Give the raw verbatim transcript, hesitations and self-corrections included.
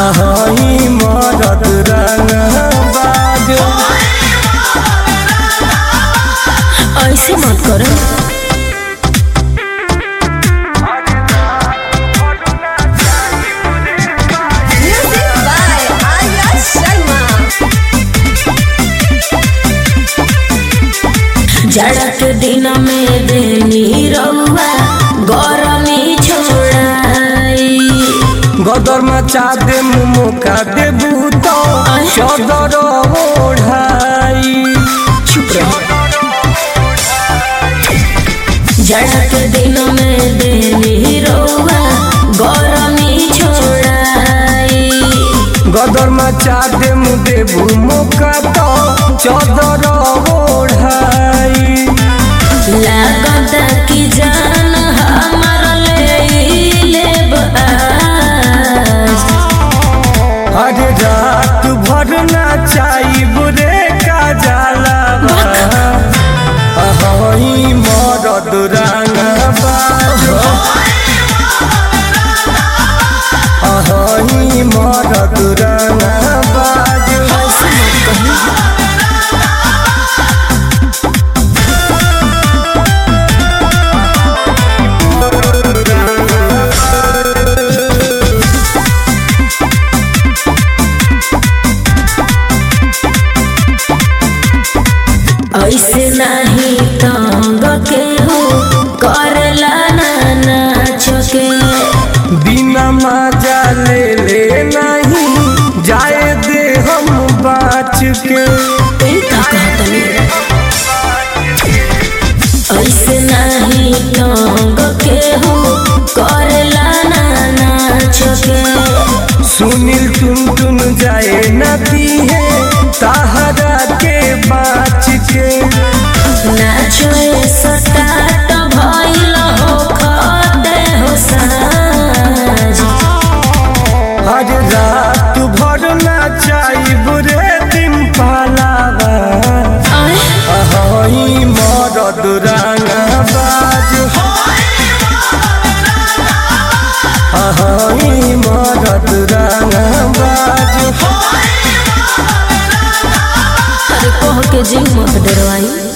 हई मरद रंगबाज। ऐसे मत करो। जाड़ा के दिन में देनी रउआ गरमी छोड़ाई। गदर मचा दे मुका दे भूतो चदर ओढ़ाई। चुप रहो। जाड़ा के दिन में देनी रउआ गरमी छोड़ाई। गदर मचा दे मुदे मुका तो चदर ओढ़ाई। लागता कि जान हमार ले लेब आज। अरे रात भर नाचाई बुरे का जाला हई मरद रंगबाज। हई मरद रंगबाज। ऐसे नहीं तंग के हो करला ना नाच के। बिना मजा ले ले नहीं जाए दे हम बाच के। का कहतनी ऐसे नहीं तंग के हो करला ना नाच के। सुनील टुन टुन जाए नदी है ताहरा के बाच के। नाचो सटाट भइल हो खते हो साज। हर रात भर नाचाई बुरे दिन पालावा हई मरद रंगबाज। हई मरद रंगबाज। अरे कह के जी मत डरवाई।